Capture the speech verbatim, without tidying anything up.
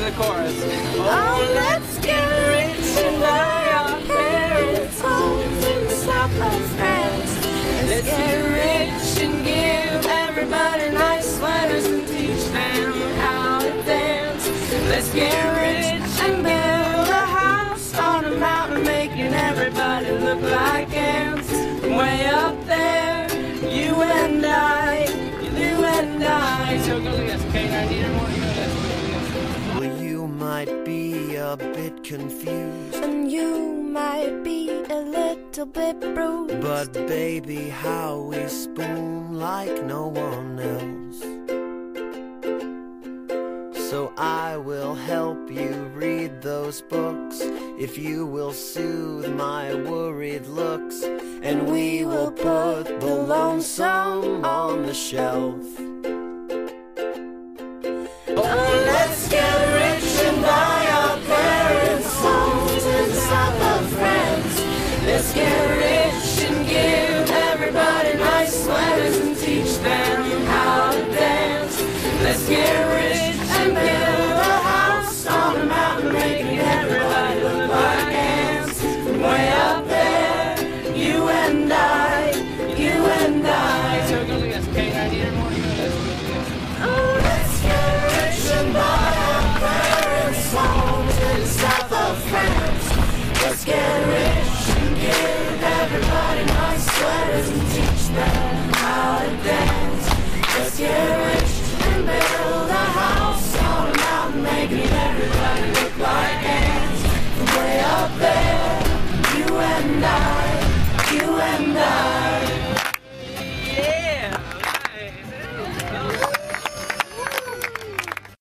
the chorus. Oh, let's get rich and buy our parents' homes in the south of France. Let's get rich and give everybody nice sweaters and teach them how to dance. Let's get rich and build a house on a mountain, making everybody look like ants. Way up there, you and I, you and I. So it goes like this. K ninety or more. Well, you might be a bit confused, And you might be a little bit bruised, but baby, how we spoon like no one else. So I will help you read those books if you will soothe my worried looks, and we will put the lonesome on the shelf. Oh, let's get rich and buy our parents' homes in the south of France. let's get rich and give everybody nice sweaters and teach them how to dance. Let's get